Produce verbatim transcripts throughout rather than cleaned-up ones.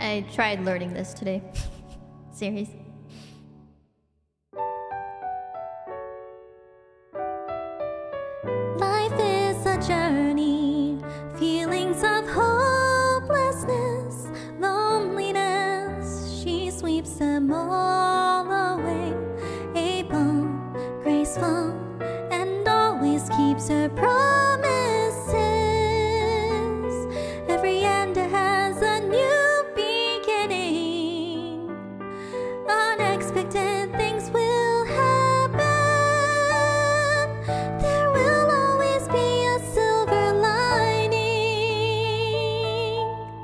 I tried learning this today. Series. Life is a journey, feelings of hopelessness, loneliness, she sweeps them all away. Able, graceful, and always keeps her promises. Every end has a new beginning. Unexpected things will happen. There will always be a silver lining.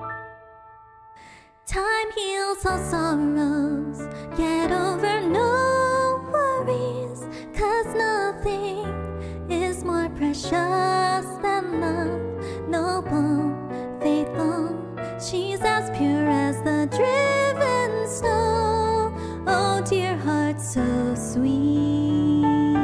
Time heals all sorrows, get over no worries, 'cause nothing is more precious than love. Noble, faithful, she's as pure as the driven snow. Oh, dear heart, so sweet.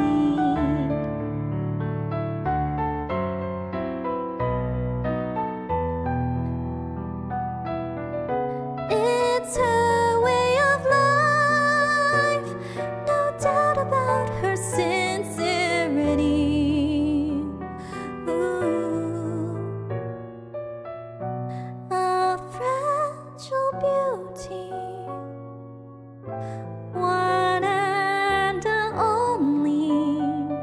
It's her way of life, no doubt about her sincerity. Ooh. A fragile beauty, one and only.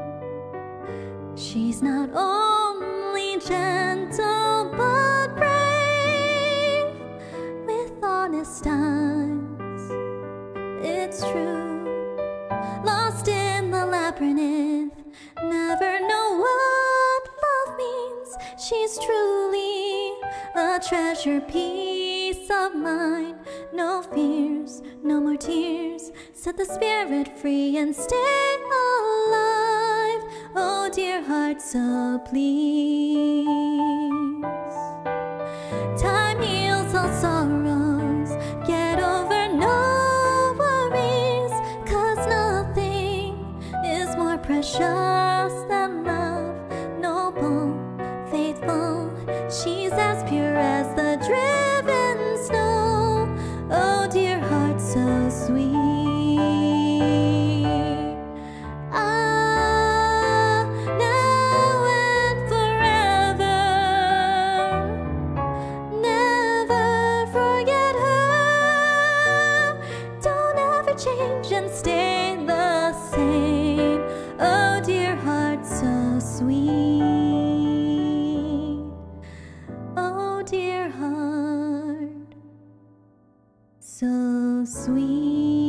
She's not only gentle but brave, with honest eyes. It's true, lost in the labyrinth, never know what love means. She's truly a treasure, peace of mind. No fears, no more tears, set the spirit free and stay alive. Oh, dear heart, so please. Time heals all sorrows, get over no worries, 'cause nothing is more precious than love. Noble, faithful, she's as pure as the driven snow. Oh, dear heart, so sweet. Ah, now and forever, never forget her. Don't ever change and stay the same. Oh, dear heart, so sweet. Oh, dear heart, so sweet.